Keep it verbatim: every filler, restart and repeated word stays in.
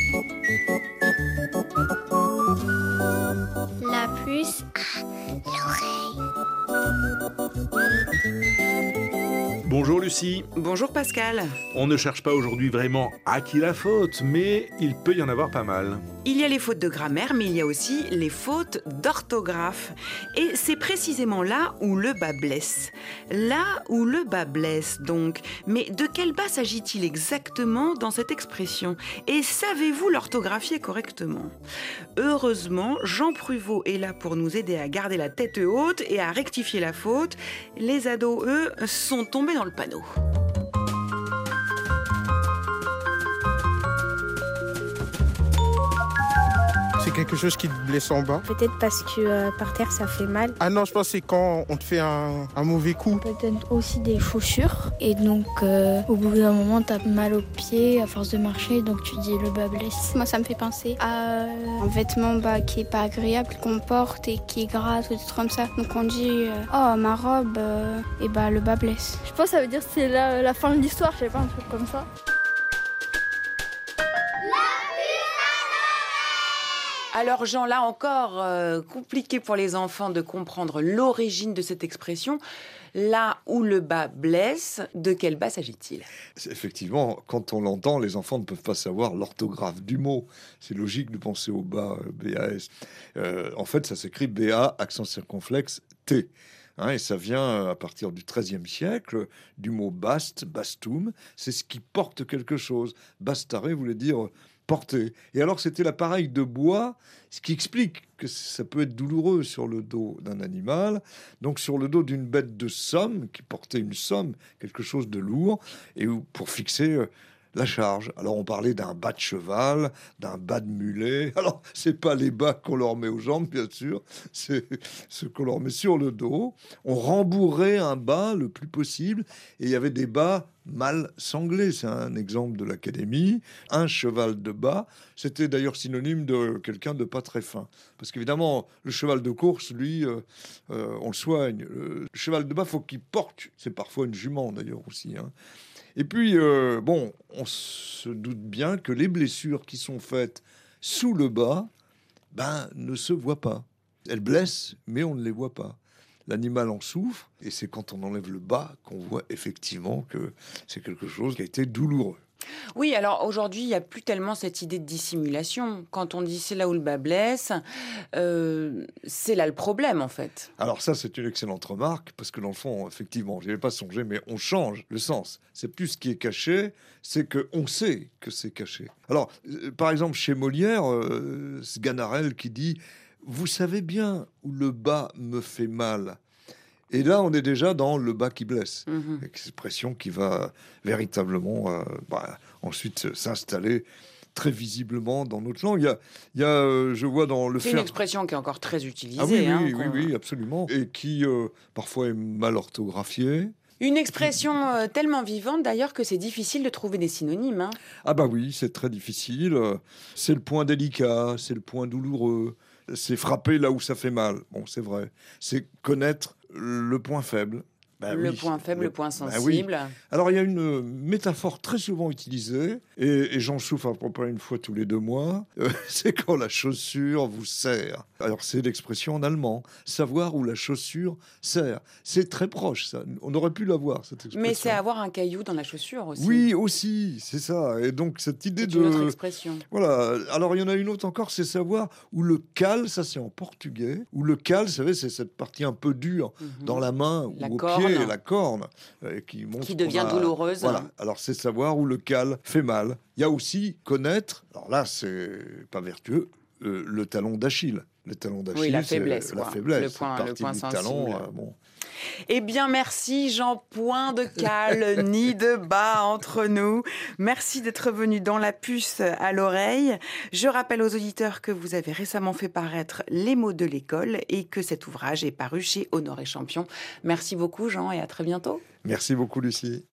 La puce à l'oreille. Bonjour Lucie. Bonjour Pascal. On ne cherche pas aujourd'hui vraiment à qui la faute, mais il peut y en avoir pas mal. Il y a les fautes de grammaire, mais il y a aussi les fautes d'orthographe. Et c'est précisément là où le bas blesse. Là où le bas blesse, donc. Mais de quel bas s'agit-il exactement dans cette expression? Et savez-vous l'orthographier correctement? Heureusement, Jean Pruvot est là pour nous aider à garder la tête haute et à rectifier la faute. Les ados, eux, sont tombés dans le panneau. C'est quelque chose qui te blesse en bas. Peut-être parce que euh, par terre ça fait mal. Ah non, je pense que c'est quand on te fait un, un mauvais coup. Peut-être aussi des chaussures. Et donc euh, au bout d'un moment t'as mal aux pieds à force de marcher, donc tu dis le bas blesse. Moi ça me fait penser à un vêtement bah, qui est pas agréable qu'on porte et qui est gras ou des trucs comme ça. Donc on dit euh, oh ma robe euh, et bah le bas blesse. Je pense que ça veut dire que c'est la, la fin de l'histoire, je sais pas, un truc comme ça. Alors Jean, là encore, euh, compliqué pour les enfants de comprendre l'origine de cette expression. Là où le bas blesse, de quel bas s'agit-il? Effectivement, quand on l'entend, les enfants ne peuvent pas savoir l'orthographe du mot. C'est logique de penser au bas, B A S. Euh, en fait, ça s'écrit B A, accent circonflexe, T. Hein, et ça vient à partir du treizième siècle, du mot bast, bastum. C'est ce qui porte quelque chose. Bastare voulait dire porter. Et alors, c'était l'appareil de bois, ce qui explique que ça peut être douloureux sur le dos d'un animal. Donc, sur le dos d'une bête de somme, qui portait une somme, quelque chose de lourd, et pour fixer euh, la charge. Alors, on parlait d'un bas de cheval, d'un bas de mulet. Alors, c'est pas les bas qu'on leur met aux jambes, bien sûr, c'est ce qu'on leur met sur le dos. On rembourrait un bas le plus possible, et il y avait des bas mal sanglé, c'est un exemple de l'académie. Un cheval de bas, c'était d'ailleurs synonyme de quelqu'un de pas très fin. Parce qu'évidemment, le cheval de course, lui, euh, euh, on le soigne. Le cheval de bas, faut qu'il porte. C'est parfois une jument d'ailleurs aussi. Hein. Et puis, euh, bon, on se doute bien que les blessures qui sont faites sous le bas, ben, ne se voient pas. Elles blessent, mais on ne les voit pas. L'animal en souffre, et c'est quand on enlève le bas qu'on voit effectivement que c'est quelque chose qui a été douloureux. Oui, alors aujourd'hui, il n'y a plus tellement cette idée de dissimulation. Quand on dit c'est là où le bas blesse, euh, c'est là le problème en fait. Alors ça, c'est une excellente remarque, parce que dans le fond, effectivement, je n'y avais pas songé, mais on change le sens. C'est plus ce qui est caché, c'est qu'on sait que c'est caché. Alors, euh, par exemple, chez Molière, euh, Sganarelle qui dit « Vous savez bien où le bas me fait mal ». Et là, on est déjà dans le bas qui blesse. Mmh. Expression qui va véritablement euh, bah, ensuite s'installer très visiblement dans notre langue. Il y a, il y a euh, je vois dans le C'est fer... une expression qui est encore très utilisée. Ah oui, oui, hein, oui, qu'on... oui, absolument. Et qui euh, parfois est mal orthographiée. Une expression euh, tellement vivante d'ailleurs que c'est difficile de trouver des synonymes. Hein. Ah bah oui, c'est très difficile. C'est le point délicat, c'est le point douloureux. C'est frapper là où ça fait mal. Bon, c'est vrai. C'est connaître le point faible. Ben le oui. point faible, le, le point sensible. Ben oui. Alors, il y a une métaphore très souvent utilisée, et, et j'en souffre à peu près une fois tous les deux mois, euh, c'est quand la chaussure vous serre. Alors, c'est l'expression en allemand, savoir où la chaussure serre. C'est très proche, ça. On aurait pu l'avoir, cette expression. Mais c'est avoir un caillou dans la chaussure aussi. Oui, aussi, c'est ça. Et donc, cette idée c'est de... une autre expression. Voilà. Alors, il y en a une autre encore, c'est savoir où le cal, ça c'est en portugais, où le cal, vous savez, c'est cette partie un peu dure mm-hmm. dans la main ou la au corne. pied, la corne, euh, qui montre qui devient a... douloureuse. Voilà. Alors, c'est savoir où le cal fait mal. Il y a aussi connaître, alors là, c'est pas vertueux, euh, le talon d'Achille. Le talon d'Achille, oui, la faiblesse, c'est la faiblesse. Le point, le point sensible. Talon, euh, bon. Eh bien, merci Jean, point de cal ni de bas entre nous. Merci d'être venu dans la puce à l'oreille. Je rappelle aux auditeurs que vous avez récemment fait paraître Les mots de l'école et que cet ouvrage est paru chez Honoré Champion. Merci beaucoup Jean et à très bientôt. Merci beaucoup Lucie.